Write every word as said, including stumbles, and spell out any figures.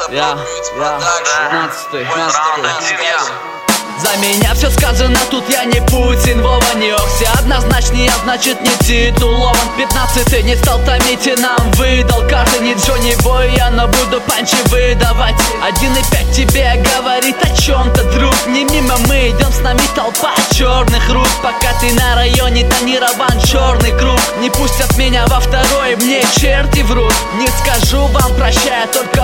Я, я, шестнадцатый, шестнадцатый. За меня все сказано, тут я не Путин, Вова не Окси. Однозначно я, значит, не титулован. Пятнадцатый не стал томить и нам выдал карты. Не Джонни Бой, я, но буду панчи выдавать. Один и пять тебе говорит о чем-то, друг. Не мимо мы идем, с нами толпа черных рук. Пока ты на районе тонирован черный круг. Не пустят меня во второй, мне черти врут. Не скажу вам прощай, только